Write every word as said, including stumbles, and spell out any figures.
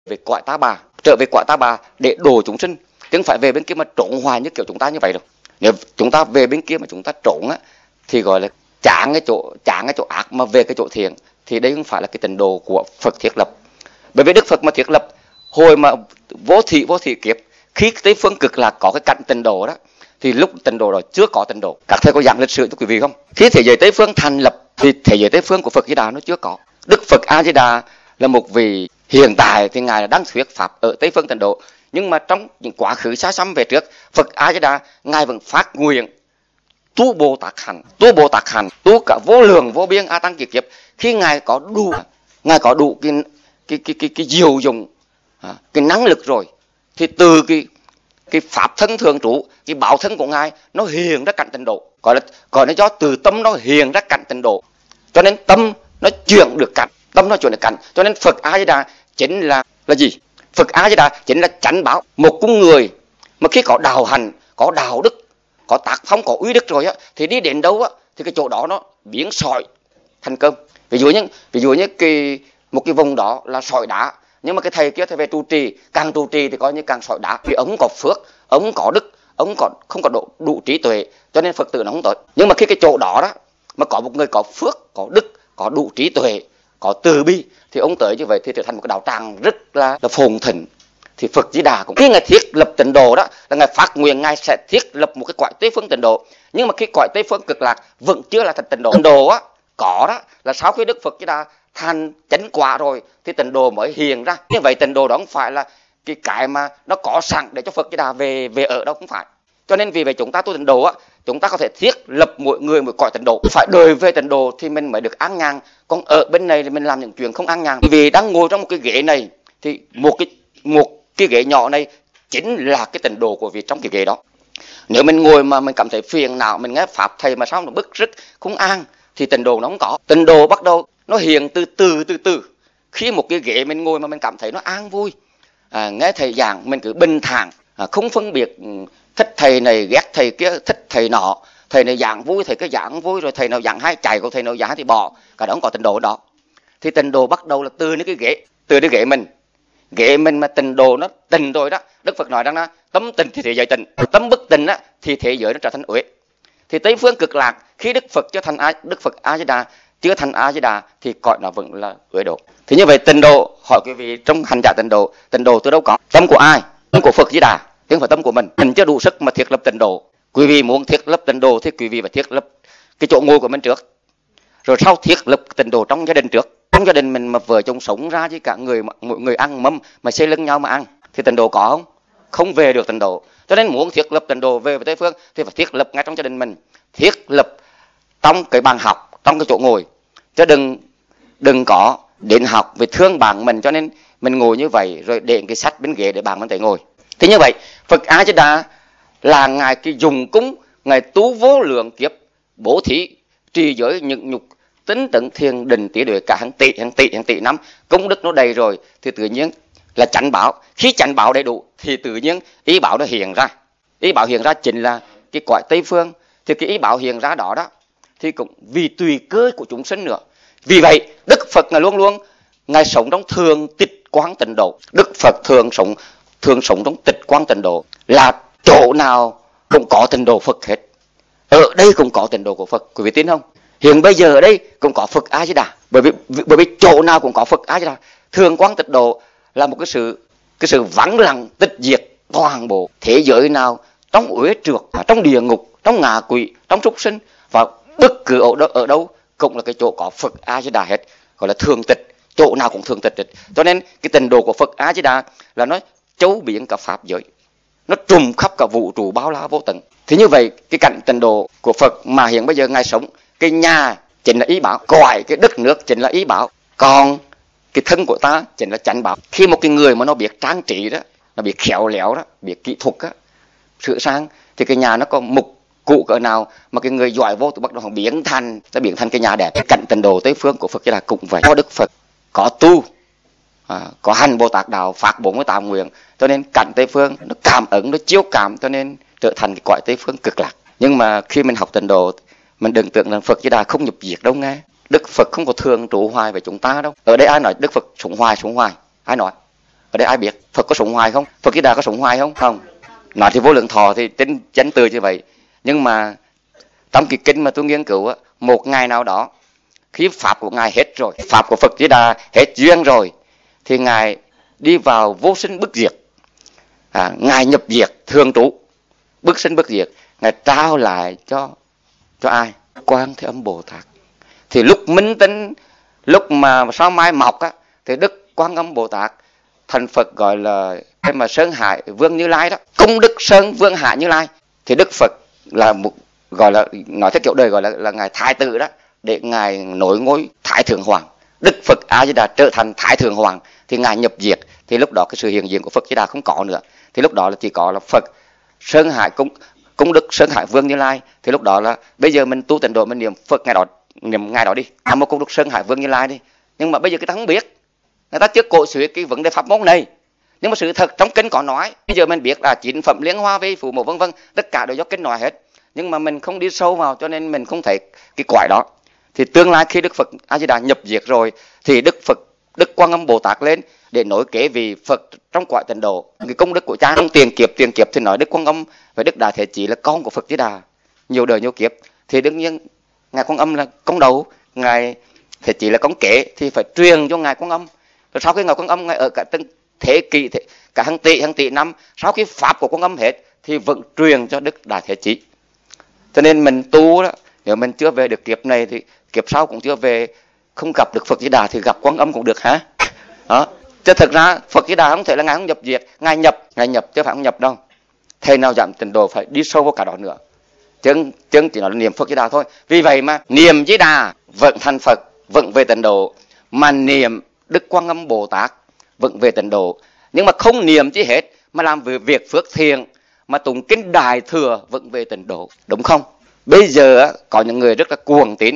về cõi Ta Bà, trở về cõi Ta Bà để độ chúng sinh, chứ không phải về bên kia mà trốn hoài như kiểu chúng ta như vậy đâu. Nếu chúng ta về bên kia mà chúng ta trốn á thì gọi là chán cái chỗ chán cái chỗ ác mà về cái chỗ thiện, thì đây không phải là cái tịnh độ của Phật thiết lập. Bởi vì Đức Phật mà thiết lập hồi mà vô thị vô thị kiếp, khi Tây phương cực lạc có cái cảnh tịnh độ đó, thì lúc tịnh độ đó chưa có tịnh độ. Các thầy có giảng lịch sử cho quý vị không? Khi thế giới Tây phương thành lập thì thế giới Tây phương của Phật Di Đà nó chưa có. Đức Phật A Di Đà là một vị hiện tại thì ngài là đang thuyết pháp ở Tây phương tịnh độ, nhưng mà trong những quá khứ xa xăm về trước, Phật A Di Đà ngài vẫn phát nguyện tu Bồ Tát hạnh, tu Bồ Tát hạnh, tu cả vô lượng vô biên a tăng kiếp kiếp. Khi ngài có đủ, ngài có đủ cái cái cái cái, cái diệu dụng, cái năng lực rồi, thì từ cái cái pháp thân thường trụ, cái bảo thân của ngài nó hiện ra cảnh tịnh độ, gọi là gọi nó do từ tâm nó hiện ra cảnh tịnh độ, cho nên tâm nó chuyển được cảnh, tâm nó chuyển được cảnh. Cho nên Phật A Di Đà chính là là gì? Phật A Di Đà chính là chánh bảo. Một con người mà khi có đạo hành, có đạo đức, có tác phong, có uy đức rồi á, thì đi đến đâu á thì cái chỗ đó nó biến sỏi thành cơm. Ví dụ như ví dụ như cái một cái vùng đó là sỏi đá, nhưng mà cái thầy kia thầy về trụ trì, càng trụ trì thì coi như càng sỏi đá, vì ông có phước, ông có đức, ông có không có độ đủ trí tuệ, cho nên Phật tử nó không tới. Nhưng mà khi cái chỗ đó đó mà có một người có phước, có đức, có đủ trí tuệ, có từ bi, thì ông tới như vậy thì trở thành một cái đạo tràng rất là, là phồn thịnh. Thì Phật Di Đà cũng khi ngài thiết lập tịnh độ đó là ngài phát nguyện ngài sẽ thiết lập một cái cõi Tây phương tịnh độ, nhưng mà khi cõi Tây phương cực lạc vẫn chưa là thành tịnh độ. Tịnh độ á có đó là sau khi Đức Phật Di Đà thành chánh quả rồi thì tịnh độ mới hiện ra. Như vậy tịnh độ đó không phải là cái cái mà nó có sẵn để cho Phật Di Đà về về ở đâu, không phải. Cho nên vì vậy chúng ta tu tịnh độ á, chúng ta có thể thiết lập mỗi người một cõi tịnh độ. Phải đời về tịnh độ thì mình mới được an nhàn, còn ở bên này thì mình làm những chuyện không an nhàn. Vì đang ngồi trong một cái ghế này thì một cái một cái ghế nhỏ này chính là cái tịnh độ của vị trong cái ghế đó. Nếu mình ngồi mà mình cảm thấy phiền não, mình nghe pháp thầy mà sao nó bức rứt không an, thì tịnh độ nó không có. Tịnh độ bắt đầu nó hiện từ từ từ từ. Khi một cái ghế mình ngồi mà mình cảm thấy nó an vui, à, nghe thầy giảng mình cứ bình thản, à, không phân biệt thích thầy này ghét thầy kia, thích thầy nọ, thầy này giảng vui thầy cứ giảng vui, rồi thầy nào giảng hay chạy, còn thầy nào giảng thì bỏ, cả đó không có tịnh độ đó. Thì tịnh độ bắt đầu là từ những cái ghế, từ cái ghế mình. Ghế mình mà tịnh độ nó tịnh rồi đó, Đức Phật nói rằng là tâm tịnh thì thế giới tịnh, tâm bất tịnh á thì thế giới nó trở thành uế. Thì Tây phương cực lạc khi Đức Phật chưa thành A, Đức Phật A Di Đà chưa thành A Di Đà thì cõi nó vẫn là uế độ. Thì như vậy tịnh độ, hỏi quý vị trong hành giả tịnh độ, tịnh độ từ đâu có? Tâm của ai? Tâm của Phật Di Đà, chứ không phải tâm của mình. Mình chưa đủ sức mà thiết lập tịnh độ. Quý vị muốn thiết lập tịnh độ thì quý vị phải thiết lập cái chỗ ngồi của mình trước, rồi sau thiết lập tịnh độ trong gia đình trước. Trong gia đình mình mà vợ chồng sống ra với cả người mỗi người ăn mâm mà xây lưng nhau mà ăn thì tịnh độ có không? Không về được tịnh độ. Cho nên muốn thiết lập tịnh độ về với Tây phương thì phải thiết lập ngay trong gia đình mình, thiết lập trong cái bàn học, trong cái chỗ ngồi, chứ đừng đừng có đến học vì thương bạn mình cho nên mình ngồi như vậy, rồi để cái sách bên ghế để bạn mình thể ngồi. Thì như vậy Phật A Di Đà là ngài cái dùng cúng, ngài tu vô lượng kiếp, bố thí trì giới nhịn nhục, tính tận thiền định tỷ tuệ cả hàng tỷ hàng tỷ hàng tỷ năm, công đức nó đầy rồi thì tự nhiên là chánh bảo. Khi chánh bảo đầy đủ thì tự nhiên ý bảo nó hiện ra. Ý bảo hiện ra chính là cái cõi Tây phương. Thì cái ý bảo hiện ra đó đó thì cũng vì tùy cơ của chúng sinh nữa. Vì vậy Đức Phật ngài luôn luôn ngài sống trong thường tịch quang tịnh độ. Đức Phật thường sống thường sống trong tịch quang tịnh độ, là chỗ nào cũng có tịnh độ Phật hết. Ở đây cũng có tịnh độ của Phật, quý vị tin không? Hiện bây giờ ở đây cũng có Phật A Di Đà, bởi vì bởi vì chỗ nào cũng có Phật A Di Đà. Thường quang tịch độ là một cái sự cái sự vắng lặng tịch diệt toàn bộ thế giới nào, trong uế trượt, trong địa ngục, trong ngạ quỷ, trong súc sinh và bất cứ ở đâu, ở đâu cũng là cái chỗ có Phật A Di Đà hết, gọi là thường tịch, chỗ nào cũng thường tịch. Cho nên cái tịnh độ của Phật A Di Đà là nó chấu biến cả pháp giới, nó trùm khắp cả vũ trụ bao la vô tận. Thì như vậy cái cảnh tịnh độ của Phật mà hiện bây giờ ngài sống, cái nhà chính là ý bảo, cõi cái đất nước chính là ý bảo, còn cái thân của ta chính là chánh bảo. Khi một cái người mà nó biết trang trí đó, nó biết khéo léo đó, biết kỹ thuật đó, sửa sang, thì cái nhà nó có mục cụ cỡ nào mà cái người giỏi vô thì bắt đầu biến thành sẽ biến thành cái nhà đẹp. Cái cảnh tịnh độ Tây phương của Phật Di Đà cũng vậy. Có Đức Phật, có tu, à, có hành Bồ Tát đạo, phát bốn mươi tám nguyện, cho nên cảnh Tây phương nó cảm ứng, nó chiếu cảm, cho nên trở thành cái cõi Tây phương cực lạc. Nhưng mà khi mình học tịnh độ, mình đừng tưởng rằng Phật Di Đà không nhập diệt đâu nghe. Đức Phật không có thường trụ hoài với chúng ta đâu. Ở đây ai nói Đức Phật sống hoài sống hoài? Ai nói? ở đây ai biết? Phật có sống hoài không? Phật Di Đà có sống hoài không? Không. Nói thì vô lượng thọ thì tính chánh từ như vậy, nhưng mà trong cái kinh mà tôi nghiên cứu á, một ngày nào đó khi pháp của ngài hết rồi, pháp của Phật Di Đà hết duyên rồi, thì ngài đi vào vô sinh bất diệt, à, ngài nhập diệt thường trụ, bất sinh bất diệt, ngài trao lại cho cho ai? Quan Thế Âm Bồ Tát. Thì lúc minh tính, lúc mà sao mai mọc á, thì Đức Quan Âm Bồ Tát thành Phật gọi là cái mà Sơn Hải Vương Như Lai đó, công đức Sơn Vương Hải Như Lai, thì Đức Phật là một gọi là nói theo kiểu đời gọi là là ngài thái tử đó, để ngài nối ngôi Thái Thượng Hoàng. Đức Phật A Di Đà trở thành Thái Thượng Hoàng thì ngài nhập diệt, thì lúc đó cái sự hiện diện của Phật Di Đà không có nữa, thì lúc đó là chỉ có là Phật Sơn Hải công công đức Sơn Hải Vương Như Lai. Thì lúc đó là bây giờ mình tu tịnh độ mình niệm Phật ngày đó, niệm ngày đó đi, nam mô công đức Sơn Hải Vương Như Lai đi. Nhưng mà bây giờ người ta không biết, người ta chưa cổ suý cái vấn đề pháp môn này. Nhưng mà sự thật trong kinh có nói, bây giờ mình biết là chín phẩm liên hoa vi phụ mẫu vân vân, tất cả đều do kinh nói hết, nhưng mà mình không đi sâu vào cho nên mình không thấy cái quải đó. Thì tương lai khi Đức Phật A Di Đà nhập diệt rồi thì Đức Phật Đức Quan Âm Bồ Tát lên để nối kế vị Phật trong cõi tịnh độ, cái công đức của cha trong tiền kiếp tiền kiếp thì nói Đức Quan Âm và Đức Đại Thế Chí là con của Phật Di Đà nhiều đời nhiều kiếp, thì đương nhiên ngài Quan Âm là con đầu, ngài Thế Chí là con kế, thì phải truyền cho ngài Quan Âm. Rồi sau khi ngài Quan Âm ngài ở cả từng thế kỷ, thế, cả hàng tỷ hàng tỷ năm sau khi pháp của Quan Âm hết thì vẫn truyền cho Đức Đại Thế Chí. Cho nên mình tu đó, nếu mình chưa về được kiếp này thì kiếp sau cũng chưa về, không gặp được Phật Di Đà thì gặp Quan Âm cũng được hả? Đó. Chứ thật ra Phật Di Đà không thể là ngài không nhập diệt, ngài nhập, ngài nhập chứ phải không nhập đâu. Thầy nào giảm tịnh độ phải đi sâu vào cả đó nữa. Chứ, chứ chỉ nói là niệm Phật Di Đà thôi. Vì vậy mà niệm Di Đà vẫn thành Phật, vẫn về tịnh độ, mà niệm Đức Quan Âm Bồ Tát vẫn về tịnh độ. Nhưng mà không niệm chi hết, mà làm việc phước thiện, mà tụng kinh Đại Thừa vẫn về tịnh độ, đúng không? Bây giờ có những người rất là cuồng tín,